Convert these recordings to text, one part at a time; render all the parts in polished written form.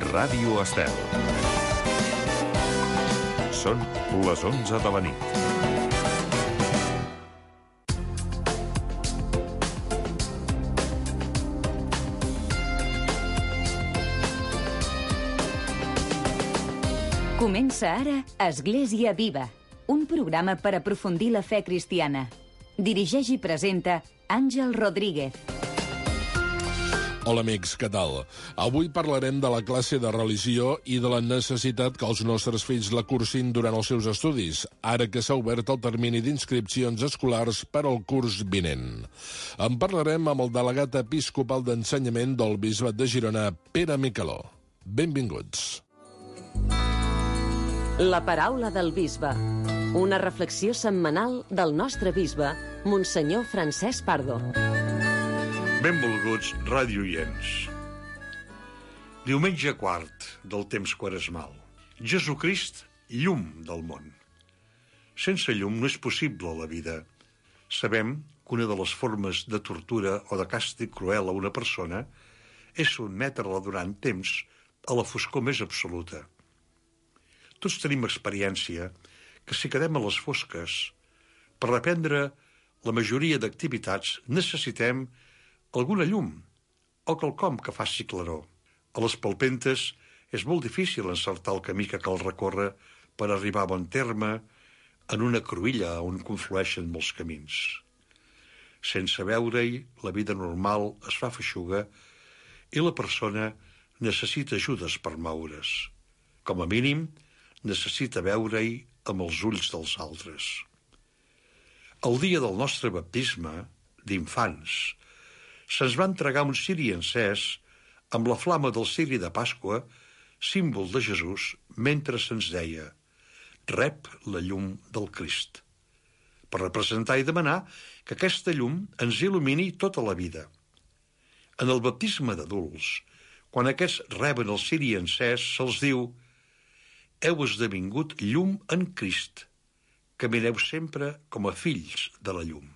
Ràdio Estel. Són les 11 de la nit. Comença ara Església Viva, un programa per aprofundir la fe cristiana. Dirigeix i presenta Àngel Rodríguez. Hola amics, què tal? Avui parlarem de la classe de religió i de la necessitat que els nostres fills la cursin durant els seus estudis, ara que s'ha obert el termini d'inscripcions escolars per al curs vinent. En parlarem amb el delegat episcopal d'ensenyament del Bisbat de Girona, Pere Micaló. Benvinguts. La paraula del bisbe. Una reflexió setmanal del nostre bisbe, Monsenyor Francesc Pardo. Benvolguts radioients. Diumenge quart del temps quaresmal. Jesucrist, llum del món. Sense llum no és possible la vida. Sabem que una de les formes de tortura o de càstig cruel a una persona és sotmetre-la durant temps a la foscor més absoluta. Tots tenim experiència que si quedem a les fosques, per reprendre la majoria d'activitats necessitem alguna llum o quelcom que faci claror. A les palpentes és molt difícil encertar el camí que cal recórrer per arribar a bon terme en una cruïlla on conflueixen molts camins. Sense veure-hi, la vida normal es fa feixuga i la persona necessita ajudes per moure's. Com a mínim, necessita veure-hi amb els ulls dels altres. El dia del nostre baptisme, d'infants, se'ns va entregar un ciri encès amb la flama del ciri de Pasqua, símbol de Jesús, mentre se'ns deia: rep la llum del Crist, per representar i demanar que aquesta llum ens il·lumini tota la vida. En el baptisme d'adults, quan aquests reben el ciri encès, se'ls diu: heu esdevingut llum en Crist, camineu sempre com a fills de la llum.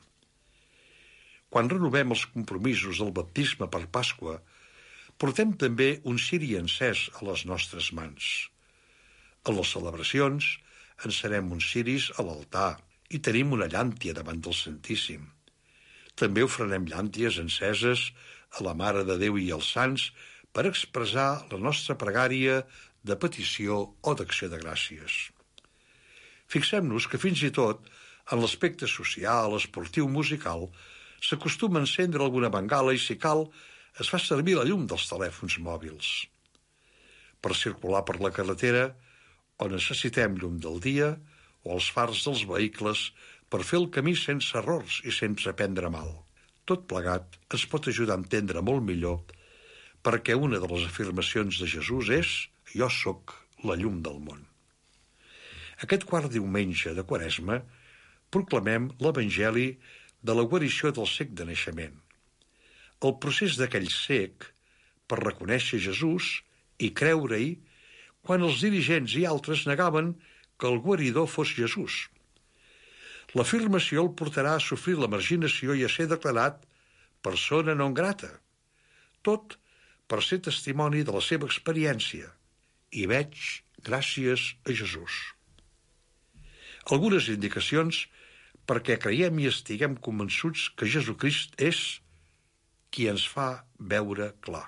Quan renovem els compromisos del baptisme per Pasqua, portem també un ciri encès a les nostres mans. A les celebracions encenem uns ciris a l'altar i tenim una llàntia davant del Santíssim. També ofrenem llànties enceses a la Mare de Déu i als sants per expressar la nostra pregària de petició o d'acció de gràcies. Fixem-nos que fins i tot en l'aspecte social, esportiu, musical, s'acostuma a encendre alguna bengala i, si cal, es fa servir la llum dels telèfons mòbils. Per circular per la carretera, o necessitem llum del dia, o els fars dels vehicles per fer el camí sense errors i sense prendre mal. Tot plegat ens pot ajudar a entendre molt millor perquè una de les afirmacions de Jesús és: jo sóc la llum del món. Aquest quart diumenge de Quaresma proclamem l'Evangeli de la guarició del cec de naixement. El procés d'aquell cec per reconèixer Jesús i creure-hi quan els dirigents i altres negaven que el guaridor fos Jesús. L'afirmació el portarà a sofrir la marginació i a ser declarat persona non grata, tot per ser testimoni de la seva experiència. I veig gràcies a Jesús. Algunes indicacions perquè creiem i estiguem convençuts que Jesucrist és qui ens fa veure clar.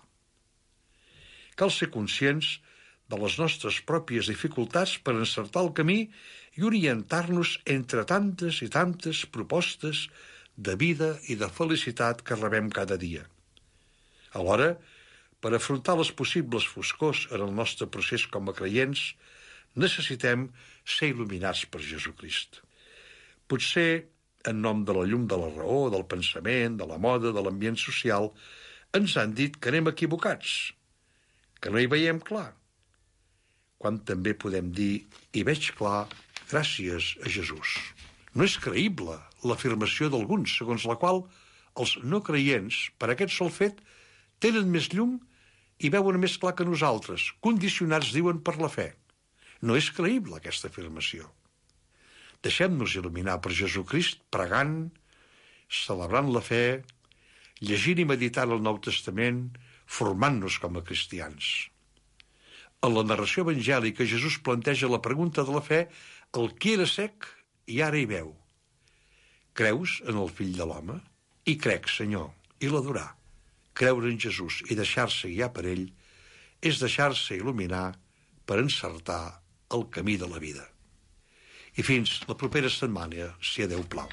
Cal ser conscients de les nostres pròpies dificultats per encertar el camí i orientar-nos entre tantes i tantes propostes de vida i de felicitat que rebem cada dia. Alhora, per afrontar les possibles foscors en el nostre procés com a creients, necessitem ser il·luminats per Jesucrist. Potser, en nom de la llum de la raó, del pensament, de la moda, de l'ambient social, ens han dit que anem equivocats, que no hi veiem clar. Quan també podem dir: hi veig clar gràcies a Jesús. No és creïble l'afirmació d'alguns, segons la qual els no creients, per aquest sol fet, tenen més llum i veuen més clar que nosaltres, condicionats, diuen, per la fe. No és creïble aquesta afirmació. Deixem-nos il·luminar per Jesucrist pregant, celebrant la fe, llegint i meditant el Nou Testament, formant-nos com a cristians. En la narració evangèlica, Jesús planteja la pregunta de la fe al qui era cec i ara hi veu. Creus en el fill de l'home? I crec, Senyor, i l'adorar. Creure en Jesús i deixar-se guiar per ell és deixar-se il·luminar per encertar el camí de la vida. I fins la propera setmana, si a Déu plau.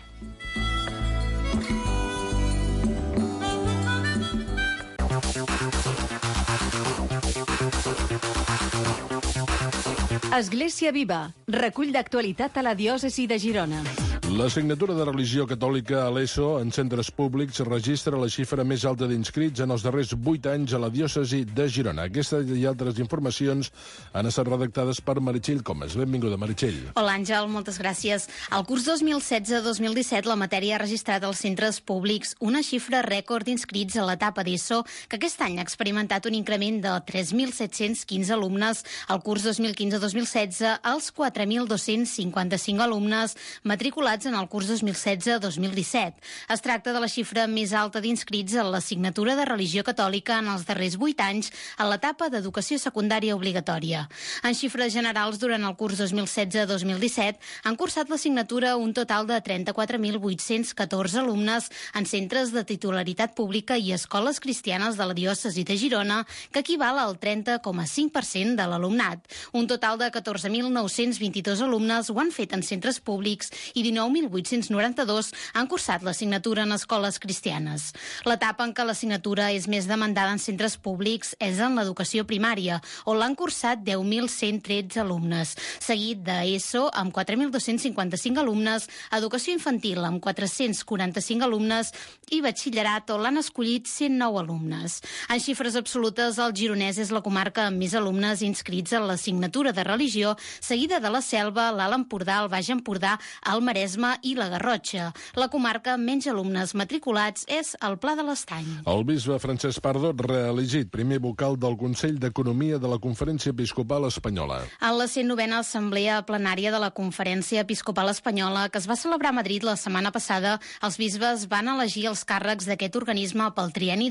Església Viva, recull d'actualitat a la diòcesi de Girona. L'assignatura de religió catòlica a l'ESO en centres públics registra la xifra més alta d'inscrits en els darrers 8 anys a la diòcesi de Girona. Aquestes i altres informacions han estat redactades per Meritxell Comas. Benvinguda, Meritxell. Hola, Àngel, moltes gràcies. Al curs 2016-2017 la matèria ha registrat als centres públics una xifra rècord d'inscrits a l'etapa d'ESO, que aquest any ha experimentat un increment de 3.715 alumnes. Al curs 2015-2016, els 4.255 alumnes matriculats en el curs 2016-2017. Es tracta de la xifra més alta d'inscrits a l'assignatura de religió catòlica en els darrers 8 anys a l'etapa d'educació secundària obligatòria. En xifres generals, durant el curs 2016-2017 han cursat l'assignatura un total de 34.814 alumnes en centres de titularitat pública i escoles cristianes de la diòcesi de Girona, que equival al 30,5% de l'alumnat. Un total de 14.922 alumnes ho han fet en centres públics i 19.892 han cursat l'assignatura en escoles cristianes. L'etapa en què l'assignatura és més demandada en centres públics és en l'educació primària, on l'han cursat 10.113 alumnes, seguit d'ESO amb 4.255 alumnes, educació infantil amb 445 alumnes i batxillerat, on l'han escollit 109 alumnes. En xifres absolutes, el Gironès és la comarca amb més alumnes inscrits a l'assignatura de religió, seguida de la Selva, l'Alt Empordà, el Baix Empordà, el Maresme i la Garrotxa. La comarca amb menys alumnes matriculats és el Pla de l'Estany. El bisbe Francesc Pardo, reelegit primer vocal del Consell d'Economia de la Conferència Episcopal Espanyola. En la 109a Assemblea Plenària de la Conferència Episcopal Espanyola, que es va celebrar a Madrid la setmana passada, els bisbes van elegir els càrrecs d'aquest organisme pel trienni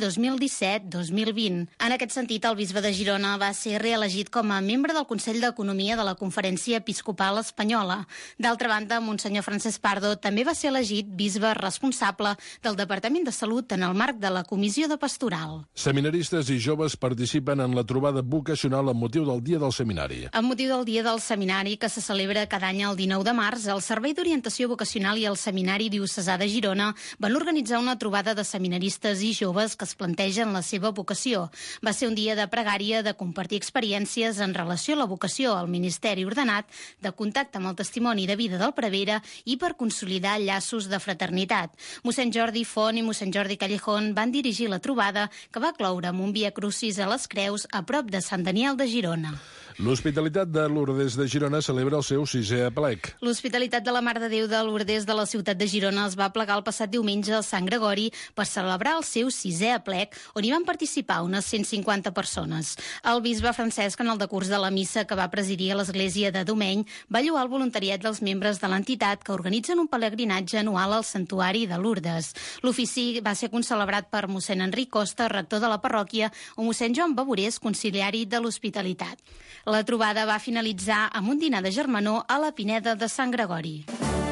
2017-2020. En aquest sentit, el bisbe de Girona va ser reelegit com a membre del Consell d'Economia de la Conferència Episcopal Espanyola. D'altra banda, Monsenyor Francesc Pardo també va ser elegit bisbe responsable del Departament de Salut en el marc de la Comissió de Pastoral. Seminaristes i joves participen en la trobada vocacional amb motiu del Dia del Seminari. Amb motiu del Dia del Seminari, que se celebra cada any el 19 de març, el Servei d'Orientació Vocacional i el Seminari Diocesà de Girona van organitzar una trobada de seminaristes i joves que es plantegen la seva vocació. Va ser un dia de pregària, de compartir experiències en relació a la vocació al ministeri ordenat, de contacte amb el testimoni de vida del prevere i per consolidar llaços de fraternitat. Mossèn Jordi Font i mossèn Jordi Callejón van dirigir la trobada, que va cloure amb un via crucis a les Creus a prop de Sant Daniel de Girona. L'Hospitalitat de Lourdes de Girona celebra el seu 6è aplec. L'Hospitalitat de la Mare de Déu de Lourdes de la ciutat de Girona es va plegar el passat diumenge al Sant Gregori per celebrar el seu 6è aplec, on hi van participar unes 150 persones. El bisbe Francesc, en el decurs de la missa que va presidir a l'església de Domeny, va lloar el voluntariat dels membres de l'entitat que organitzen un pelegrinatge anual al Santuari de Lourdes. L'ofici va ser concelebrat per mossèn Enric Costa, rector de la parròquia, o mossèn Joan Bavorés, conciliari de l'Hospitalitat. La trobada va finalitzar amb un dinar de germanor a la Pineda de Sant Gregori.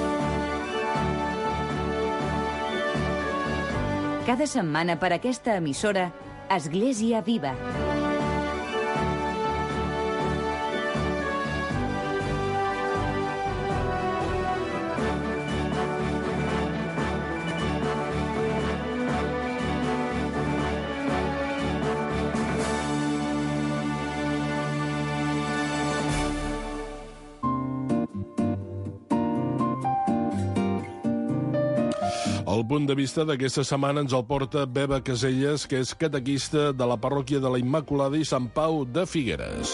Cada setmana per aquesta emissora, Església Viva. El punt de vista d'aquesta setmana ens el porta Beba Caselles, que és catequista de la parròquia de la Immaculada i Sant Pau de Figueres.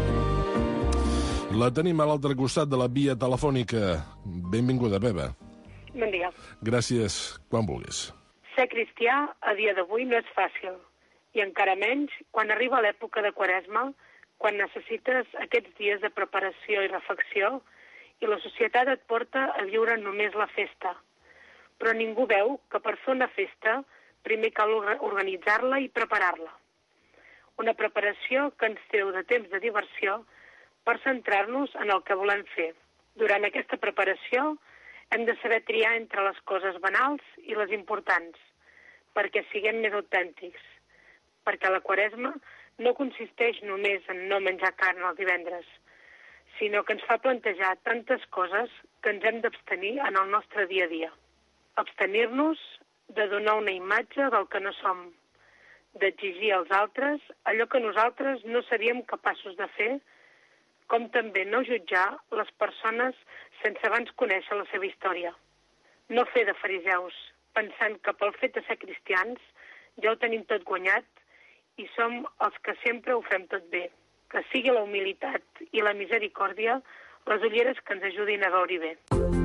La tenim a l'altre costat de la via telefònica. Benvinguda, Beba. Bon dia. Gràcies, quan vulguis. Ser cristià a dia d'avui no és fàcil, i encara menys quan arriba l'època de Quaresma, quan necessites aquests dies de preparació i reflexió i la societat et porta a viure només la festa. Però ningú veu que per fer una festa primer cal organitzar-la i preparar-la. Una preparació que ens treu de temps de diversió per centrar-nos en el que volem fer. Durant aquesta preparació hem de saber triar entre les coses banals i les importants, perquè siguem més autèntics. Perquè la Quaresma no consisteix només en no menjar carn els divendres, sinó que ens fa plantejar tantes coses que ens hem d'abstenir en el nostre dia a dia. Abstenir-nos de donar una imatge del que no som, d'exigir als altres allò que nosaltres no seríem capaços de fer, com també no jutjar les persones sense abans conèixer la seva història. No fer de fariseus, pensant que pel fet de ser cristians ja ho tenim tot guanyat i som els que sempre ho fem tot bé. Que sigui la humilitat i la misericòrdia les ulleres que ens ajudin a veure bé.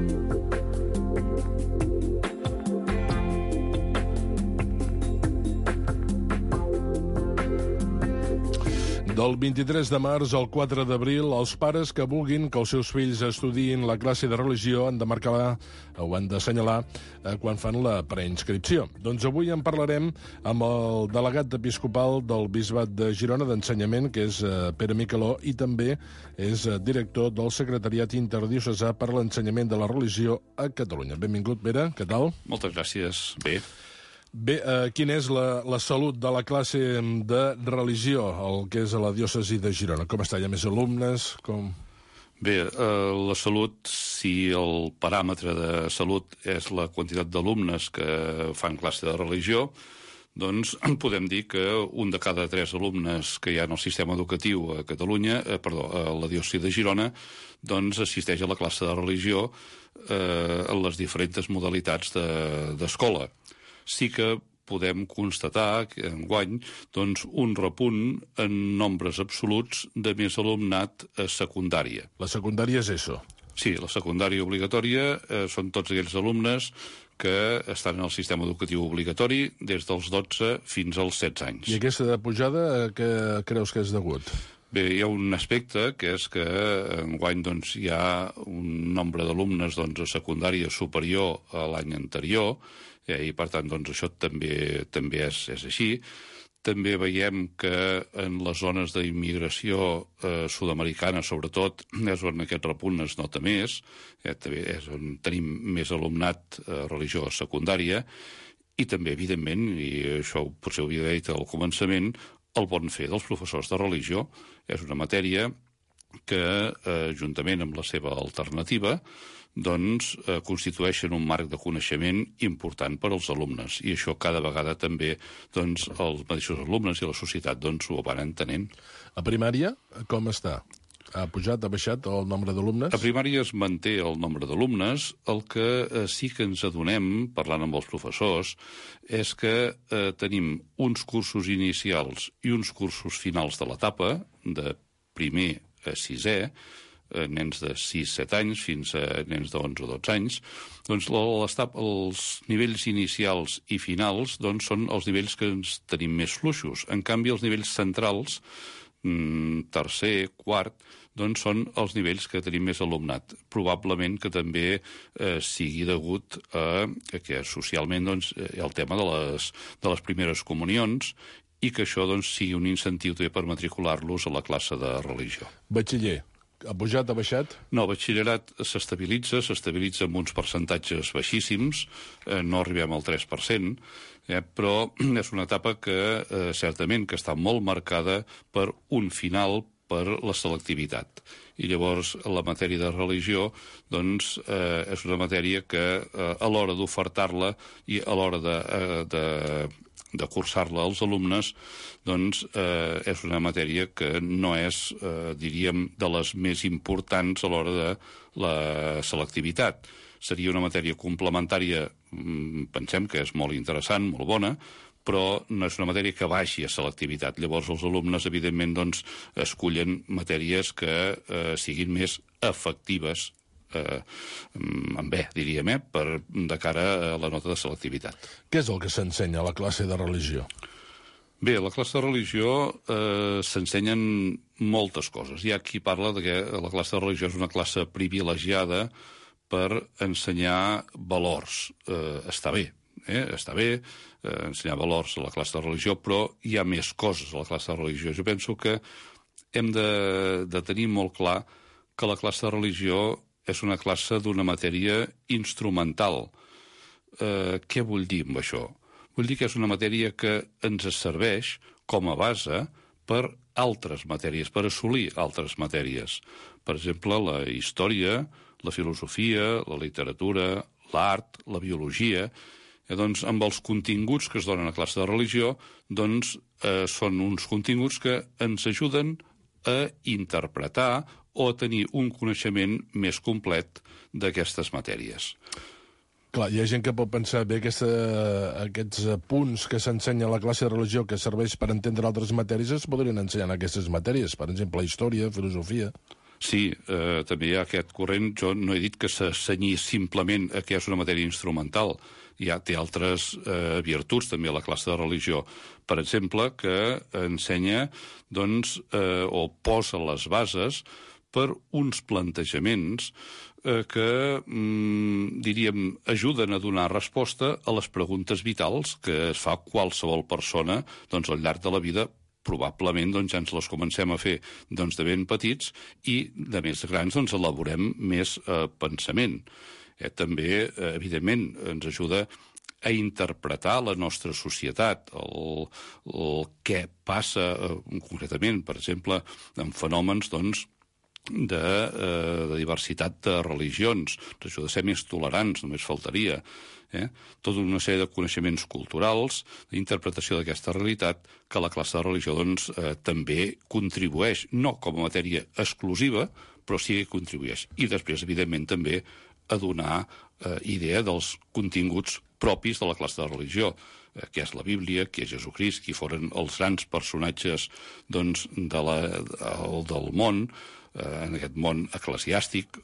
Del 23 de març al 4 d'abril, els pares que vulguin que els seus fills estudiïn la classe de religió han de marcar o han d'assenyalar quan fan la preinscripció. Doncs avui en parlarem amb el delegat episcopal del Bisbat de Girona d'Ensenyament, que és Pere Micaló, i també és director del Secretariat Interdiocesà per a l'Ensenyament de la Religió a Catalunya. Benvingut, Pere, què tal? Moltes gràcies. Bé. Bé, quina és la salut de la classe de religió, el que és a la diòcesi de Girona? Com està? Hi ha més alumnes? Bé, la salut, si el paràmetre de salut és la quantitat d'alumnes que fan classe de religió, doncs podem dir que un de cada 3 alumnes que hi ha en el sistema educatiu a Catalunya, a la diòcesi de Girona, doncs assisteix a la classe de religió en les diferents modalitats d'escola. Sí que podem constatar que enguany doncs, un repunt en nombres absoluts de més alumnat a secundària. La secundària és ESO? Sí, la secundària obligatòria són tots aquells alumnes que estan en el sistema educatiu obligatori des dels 12 fins als 16 anys. I aquesta pujada, què creus que és degut? Bé, hi ha un aspecte que és que enguany doncs, hi ha un nombre d'alumnes doncs, a secundària superior a l'any anterior, i per tant doncs, això també és així. També veiem que en les zones d'immigració sud-americana, sobretot, és on aquest repunt es nota més, també és on tenim més alumnat religió secundària, i també, evidentment, i això potser ho havia dit al començament, el bon fer dels professors de religió. És una matèria que, juntament amb la seva alternativa, doncs constitueixen un marc de coneixement important per als alumnes. I això cada vegada també doncs, els mateixos alumnes i la societat doncs, ho van entenent. A primària, com està? Ha pujat, ha baixat el nombre d'alumnes? A primària es manté el nombre d'alumnes. El que sí que ens adonem, parlant amb els professors, és que tenim uns cursos inicials i uns cursos finals de l'etapa, de primer a sisè, nens de 6-7 anys fins a nens de 11 o 12 anys, doncs els nivells inicials i finals doncs, són els nivells que ens tenim més fluixos. En canvi, els nivells centrals, tercer, quart, doncs són els nivells que tenim més alumnat. Probablement que també sigui degut a que socialment doncs, hi ha el tema de les primeres comunions i que això doncs, sigui un incentiu també per matricular-los a la classe de religió. Batxiller. Ha pujat, ha baixat? No, el batxillerat s'estabilitza amb uns percentatges baixíssims, no arribem al 3%, però és una etapa que certament que està molt marcada per un final per la selectivitat. I llavors la matèria de religió doncs, és una matèria que a l'hora d'ofertar-la i a l'hora de cursar-la als alumnes, doncs és una matèria que no és, diríem, de les més importants a l'hora de la selectivitat. Seria una matèria complementària, pensem que és molt interessant, molt bona, però no és una matèria que baixi a selectivitat. Llavors els alumnes, evidentment, doncs, escullen matèries que siguin més efectives en bé, diríem, de cara a la nota de selectivitat. Què és el que s'ensenya a la classe de religió? Bé, a la classe de religió s'ensenyen moltes coses. Hi ha qui parla que la classe de religió és una classe privilegiada per ensenyar valors. Està bé, està bé ensenyar valors a la classe de religió, però hi ha més coses a la classe de religió. Jo penso que hem de tenir molt clar que la classe de religió és una classe d'una matèria instrumental. Què vull dir amb això? Vull dir que és una matèria que ens serveix com a base per altres matèries, per assolir altres matèries. Per exemple, la història, la filosofia, la literatura, l'art, la biologia. Doncs amb els continguts que es donen a classe de religió, doncs són uns continguts que ens ajuden a interpretar o a tenir un coneixement més complet d'aquestes matèries. Clar, hi ha gent que pot pensar bé aquests punts que s'ensenya a la classe de religió que serveix per entendre altres matèries es podrien ensenyar en aquestes matèries, per exemple, història, filosofia. Sí, també hi ha aquest corrent. Jo no he dit que s'assenyi simplement a que és una matèria instrumental. Ja té altres virtuts també a la classe de religió. Per exemple, que ensenya o posa les bases per uns plantejaments que, diríem, ajuden a donar resposta a les preguntes vitals que es fa qualsevol persona al llarg de la vida. Probablement ja ens les comencem a fer de ben petits i de més grans elaborem més pensament. També, evidentment, ens ajuda a interpretar la nostra societat, el què passa concretament, per exemple, en fenòmens de diversitat de religions. Ens ajuda a ser més tolerants, només faltaria. Tota una sèrie de coneixements culturals, d'interpretació d'aquesta realitat, que la classe de religió també contribueix, no com a matèria exclusiva, però sí que contribueix. I després, evidentment, també a donar idea dels continguts propis de la classe de religió, què és la Bíblia, què és Jesucrist, qui foren els grans personatges del món, en aquest món eclesiàstic,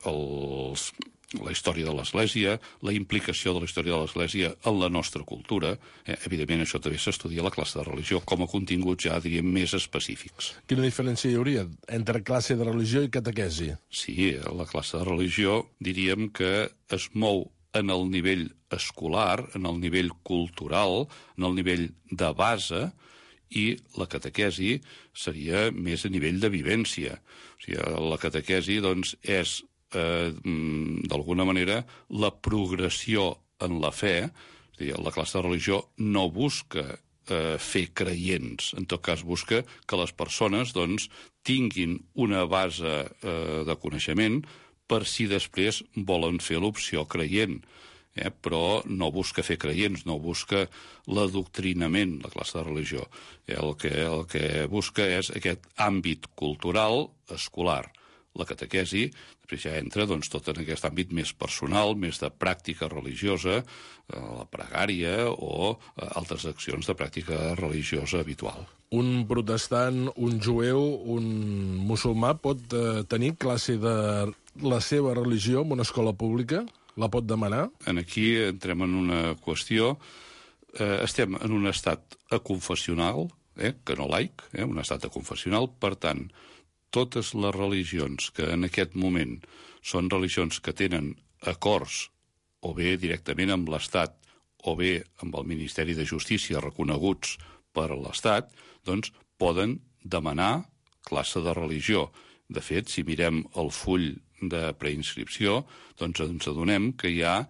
la història de l'Església, la implicació de la història de l'Església en la nostra cultura. Evidentment, això també s'estudia a la classe de religió com a continguts ja, diríem, més específics. Quina diferència hi hauria entre classe de religió i catequesi? Sí, la classe de religió diríem que es mou en el nivell escolar, en el nivell cultural, en el nivell de base, i la catequesi seria més a nivell de vivència. O sigui, la catequesi és d'alguna manera la progressió en la fe. És a dir, la classe de religió no busca fer creients, en tot cas busca que les persones tinguin una base de coneixement per si després volen fer l'opció creient. Però no busca fer creients, no busca l'adoctrinament, la classe de religió. El que busca és aquest àmbit cultural escolar. La catequesi després ja entra tot en aquest àmbit més personal, més de pràctica religiosa, la pregària o altres accions de pràctica religiosa habitual. Un protestant, un jueu, un musulmà pot tenir classe de la seva religió en una escola pública? La pot demanar? Aquí entrem en una qüestió. Estem en un estat aconfessional, que no laic, un estat aconfessional. Per tant, totes les religions que en aquest moment són religions que tenen acords o bé directament amb l'Estat o bé amb el Ministeri de Justícia reconeguts per l'Estat, poden demanar classe de religió. De fet, si mirem el full de preinscripció, ens adonem que hi ha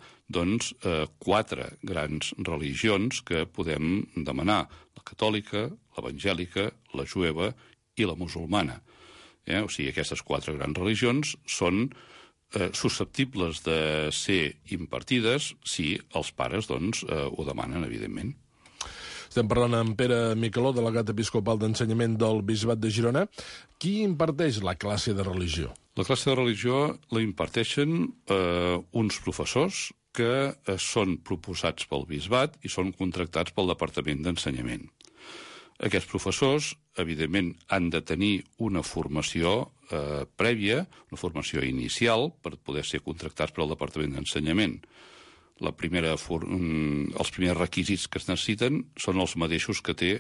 4 grans religions que podem demanar: la catòlica, l'evangèlica, la jueva i la musulmana. O sigui, aquestes 4 grans religions són susceptibles de ser impartides si els pares ho demanen, evidentment. Estem parlant amb Pere Micaló, delegat episcopal d'ensenyament del Bisbat de Girona. Qui imparteix la classe de religió? La classe de religió la imparteixen uns professors que són proposats pel Bisbat i són contractats pel Departament d'Ensenyament. Aquests professors, evidentment, han de tenir una formació prèvia, una formació inicial, per poder ser contractats pel Departament d'Ensenyament. Els primers requisits que es necessiten són els mateixos que té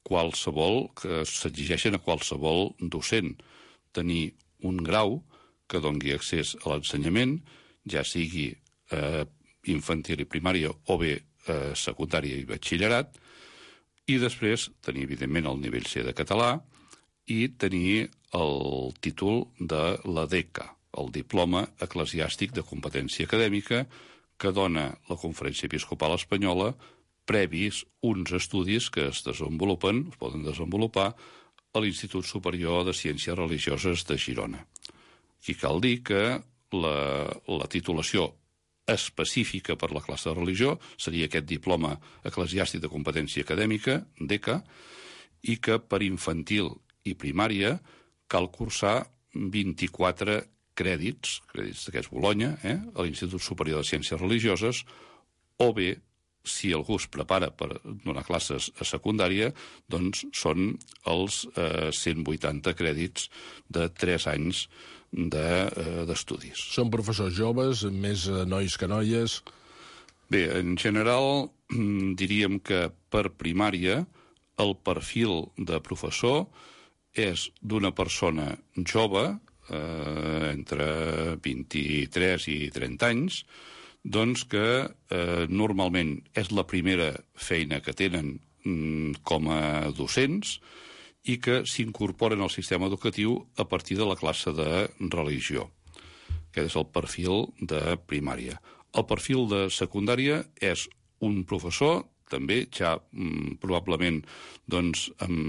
que s'exigeixen a qualsevol docent. Tenir un grau que doni accés a l'ensenyament, ja sigui infantil i primària o bé secundària i batxillerat, i després tenir, evidentment, el nivell C de català i tenir el títol de la DECA, el Diploma Eclesiàstic de Competència Acadèmica, que dona la Conferència Episcopal Espanyola previs uns estudis que es poden desenvolupar a l'Institut Superior de Ciències Religioses de Girona. Aquí cal dir que la titulació específica per la classe de religió seria aquest Diploma Eclesiàstic de Competència Acadèmica, DECA, i que per infantil i primària cal cursar 24 crèdits d'aquest Bolonya, a l'Institut Superior de Ciències Religioses, o bé, si algú es prepara per donar classes a secundària, doncs són els 180 crèdits de 3 anys d'estudis. Són professors joves, més nois que noies? Bé, en general, diríem que per primària el perfil de professor és d'una persona jove, entre 23 i 30 anys, doncs que normalment és la primera feina que tenen com a docents i que s'incorporen al sistema educatiu a partir de la classe de religió. Aquest és el perfil de primària. El perfil de secundària és un professor, també ja probablement doncs,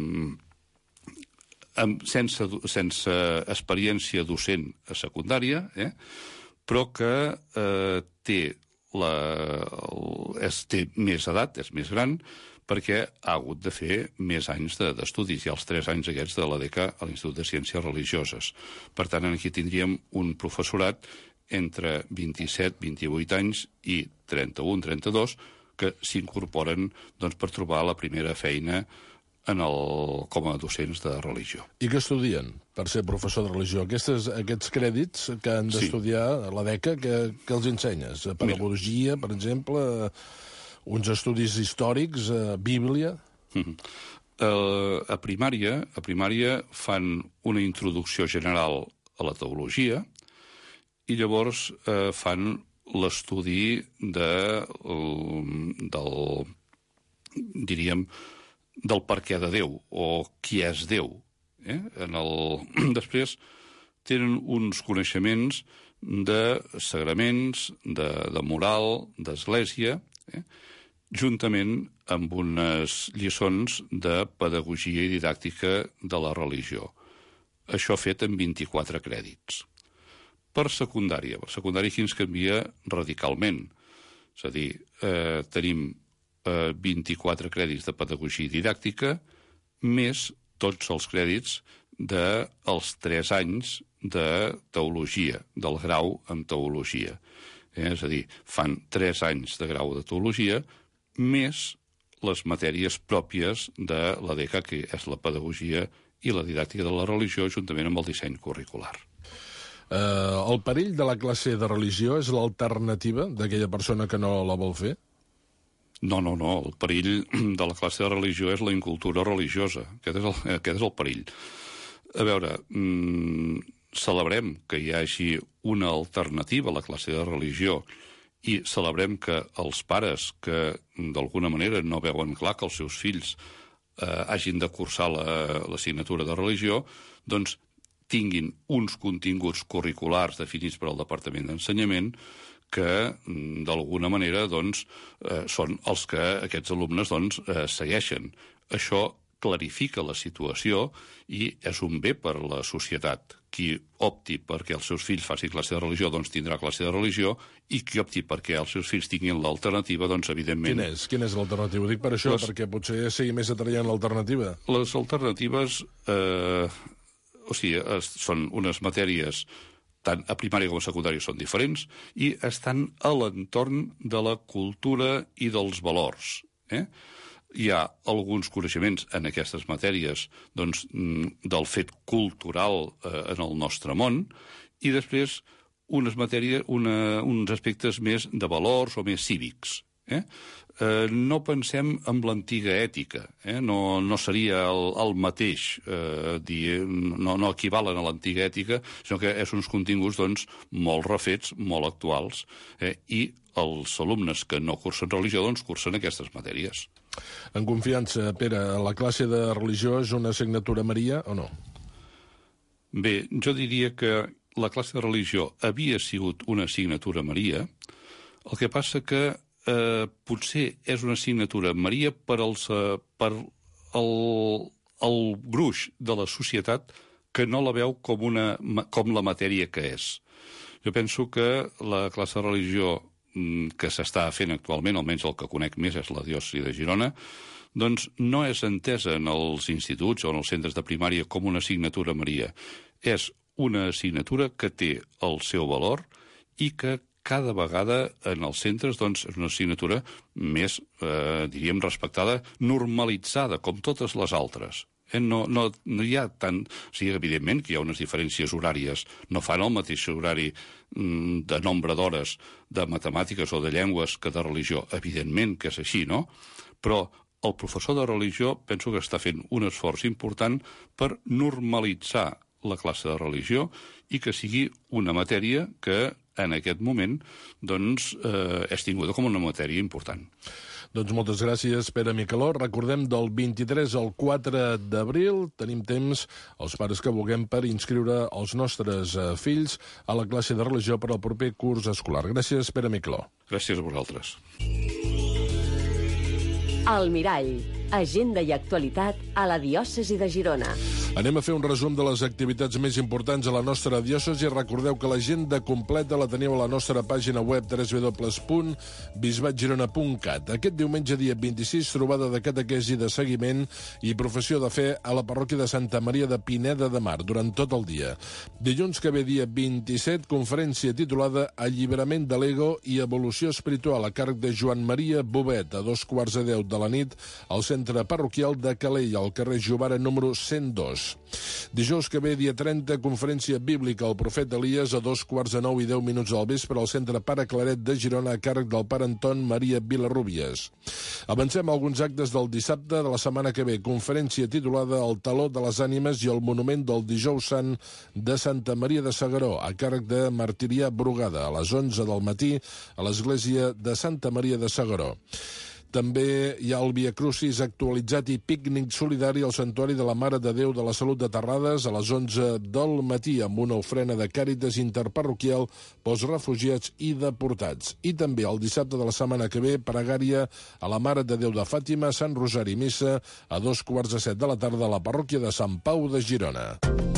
sense experiència docent a secundària, però que té més edat, és més gran, perquè ha hagut de fer més anys d'estudis, i els 3 anys aquests de la DECA a l'Institut de Ciències Religioses. Per tant, aquí tindríem un professorat entre 27, 28 anys i 31, 32, que s'incorporen doncs, per trobar la primera feina com a docents de religió. I què estudien per ser professor de religió? Aquests crèdits que han d'estudiar a la DECA, que els ensenyes? Pedagogia, per exemple, uns estudis històrics, Bíblia? A primària fan una introducció general a la teologia i llavors fan l'estudi del per què de Déu, o qui és Déu. Després tenen uns coneixements de sagraments, de moral, d'església, juntament amb unes lliçons de pedagogia i didàctica de la religió. Això fet en 24 crèdits. Per secundària aquí ens canvia radicalment. És a dir, tenim 24 crèdits de pedagogia i didàctica, més tots els crèdits dels 3 anys de teologia, del grau en teologia. És a dir, fan 3 anys de grau de teologia, més les matèries pròpies de la DECA, que és la pedagogia i la didàctica de la religió, juntament amb el disseny curricular. El perill de la classe de religió és l'alternativa d'aquella persona que no la vol fer? No. El perill de la classe de religió és la incultura religiosa. Aquest és el perill. A veure, celebrem que hi hagi una alternativa a la classe de religió i celebrem que els pares que d'alguna manera no veuen clar que els seus fills hagin de cursar l'assignatura de religió, doncs tinguin uns continguts curriculars definits per al Departament d'Ensenyament que d'alguna manera doncs, són els que aquests alumnes doncs, segueixen. Això clarifica la situació i és un bé per la societat. Qui opti perquè els seus fills facin classe de religió doncs tindrà classe de religió, i qui opti perquè els seus fills tinguin l'alternativa, doncs evidentment... Quina és l'alternativa? Ho dic per això, perquè potser sigui més atraient l'alternativa. Les alternatives són unes matèries tant a primària com a secundària són diferents, i estan a l'entorn de la cultura i dels valors. Hi ha alguns coneixements en aquestes matèries doncs, del fet cultural en el nostre món, i després unes aspectes més de valors o més cívics. No pensem en l'antiga ètica, no seria el mateix, no equivalen a l'antiga ètica, sinó que és uns continguts doncs, molt refets, molt actuals, i els alumnes que no cursen religió doncs cursen aquestes matèries. En confiança, Pere, la classe de religió és una assignatura Maria o no? Bé, jo diria que la classe de religió havia sigut una assignatura Maria, el que passa que potser és una assignatura Maria per el gruix de la societat que no la veu com la matèria que és. Jo penso que la classe de religió que s'està fent actualment, almenys el que conec més és la diòcesi de Girona, doncs no és entesa en els instituts o en els centres de primària com una assignatura Maria. És una assignatura que té el seu valor i que cada vegada en els centres doncs, és una assignatura més, diríem, respectada, normalitzada, com totes les altres. No hi ha tant... O sigui, evidentment que hi ha unes diferències horàries. No fan el mateix horari de nombre d'hores de matemàtiques o de llengües que de religió. Evidentment que és així, no? Però el professor de religió penso que està fent un esforç important per normalitzar la classe de religió i que sigui una matèria que en aquest moment doncs, és tinguda com una matèria important. Doncs moltes gràcies, Pere Micheló. Recordem, del 23 al 4 d'abril tenim temps, els pares que vulguem, per inscriure els nostres fills a la classe de religió per al proper curs escolar. Gràcies, Pere Micheló. Gràcies a vosaltres. El Mirall, agenda i actualitat a la diòcesi de Girona. Anem a fer un resum de les activitats més importants a la nostra diòcesi. Recordeu que l'agenda completa la teniu a la nostra pàgina web www.bisbatgirona.cat. Aquest diumenge, dia 26, trobada de catequesi de seguiment i professió de fe a la parròquia de Santa Maria de Pineda de Mar durant tot el dia. Dilluns que ve, dia 27, conferència titulada Alliberament de l'ego i evolució espiritual a càrrec de Joan Maria Bobet a 9:45 de la nit al centre parroquial de Calella, al carrer Jovara número 102. Dijous que ve, dia 30, conferència bíblica al profeta Elies a 9:45 al vespre al centre Pare Claret de Girona a càrrec del pare Anton Maria Vilarrubias. Avancem alguns actes del dissabte de la setmana que ve. Conferència titulada El taló de les ànimes i el monument del dijous sant de Santa Maria de S'Agaró a càrrec de Martirià Brugada a les 11 del matí a l'església de Santa Maria de S'Agaró. També hi ha el Via Crucis actualitzat i pícnic solidari al Santuari de la Mare de Déu de la Salut de Terrades a les 11 del matí amb una ofrena de Càritas interparroquial pels refugiats i deportats. I també el dissabte de la setmana que ve, pregària a la Mare de Déu de Fàtima, Sant Rosari Missa a 6:45 de la tarda a la parròquia de Sant Pau de Girona.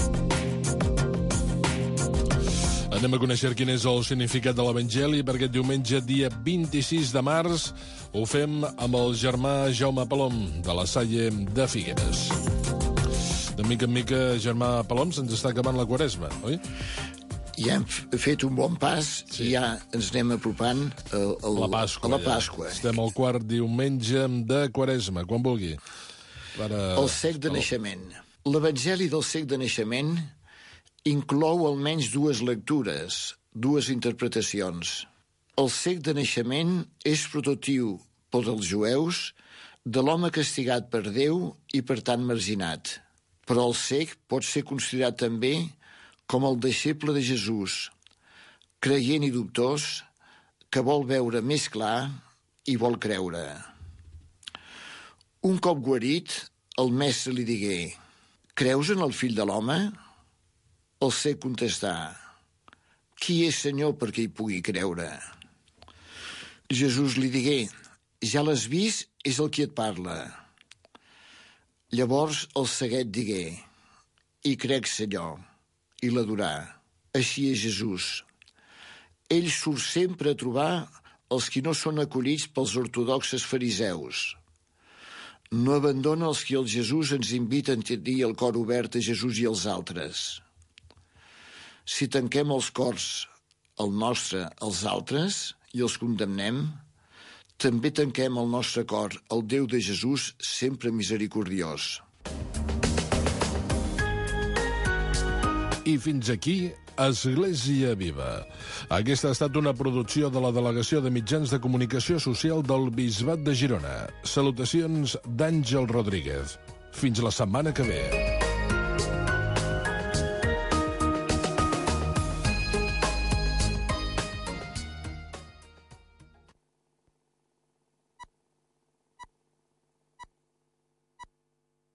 Anem a conèixer quin és el significat de l'Evangeli per aquest diumenge, dia 26 de març. Ho fem amb el germà Jaume Palom, de la Salle de Figueres. De mica en mica, germà Palom, se'ns està acabant la Quaresma, oi? Ja hem fet un bon pas i ja ens anem apropant a la Pasqua. Estem al quart diumenge de Quaresma, quan vulgui. El cec de naixement. L'Evangeli del cec de naixement inclou almenys dues lectures, dues interpretacions. El cec de naixement és prototip pels jueus de l'home castigat per Déu i per tant marginat. Però el cec pot ser considerat també com el deixeble de Jesús, creient i dubtós, que vol veure més clar i vol creure. Un cop guarit, el mestre li digué: «Creus en el fill de l'home?» El cec contestà: «Qui és Senyor perquè hi pugui creure?» Jesús li digué: «Ja l'has vist, és el qui et parla». Llavors el ceguet digué: «Hi crec, Senyor», i l'adorà. Així és Jesús. Ell surt sempre a trobar els qui no són acollits pels ortodoxes fariseus. No abandona els qui el Jesús ens invita a tenir el cor obert a Jesús i als altres. Si tanquem els cors, el nostre, als altres, i els condemnem, també tanquem el nostre cor al Déu de Jesús, sempre misericordiós. I fins aquí, Església Viva. Aquesta ha estat una producció de la Delegació de Mitjans de Comunicació Social del Bisbat de Girona. Salutacions d'Àngel Rodríguez. Fins la setmana que ve.